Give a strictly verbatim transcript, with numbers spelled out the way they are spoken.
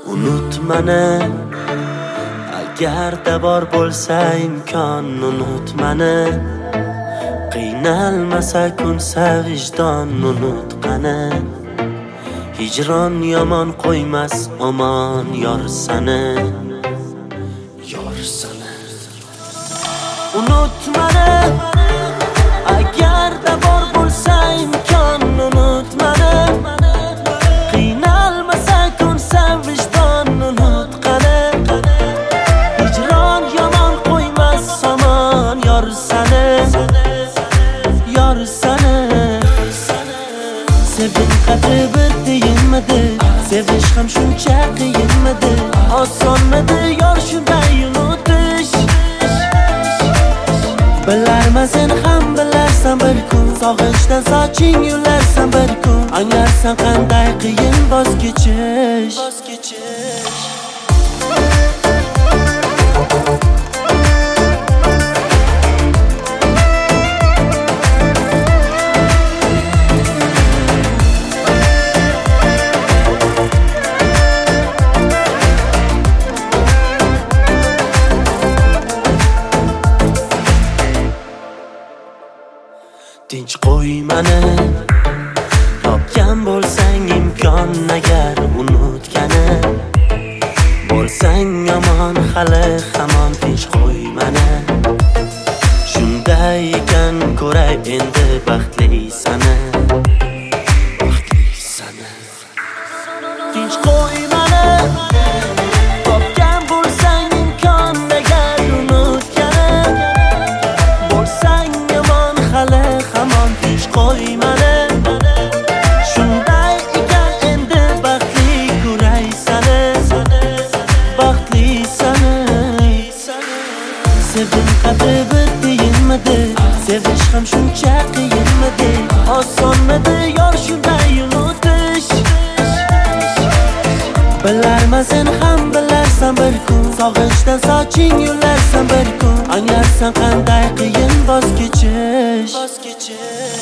Unut mani, agarda bor bo'lsa imkon. Unut mani, qiynalmasa kun vijdon. Unut qani, hijron yomon qo'ymas omon yor sani, yor sani. Unut mani, agarda bor bo'lsa imkon. Unut mani, qiynalmasa kun vijdon. Unut qani, hijron yomon qo'ymas omon yor sani, yor sani. Sevgim qadri bir tiyinmidi, sevish ham shuncha qiyinmidi. Osonmidi yor shunday unutish. Bilarman sen ham bilarsan bir kun, sog'inchdan soching yularsan bir kun. Anglarsan qanday qiyin voz kechish, voz kechish. Tinch qo'y mani, topgan bo'lsang imkon. Agar unutgani bo'lsang yomon, hali hamon tinch qo'y mani. Shunday ekan ko'ray endi baxtli sani, baxtli sani. Tinch qo'y mani, topgan bo'lsang imkon. Agar unutgani bo'lsang yomon, hali hamon tinch qo'y mani. Shunday ekan endi baxtli ko'ray sani, baxtli sani. Sevgim qadri bir tiyinmidi, sevish ham shuncha qiyinmidi. Osonmidi yor shunday unutish. Bilarman sen ham bilarsan bir kun, sog'inchdan soching yularsan bir kun. Anglarsan qanday qiyin voz kechish, voz kechish.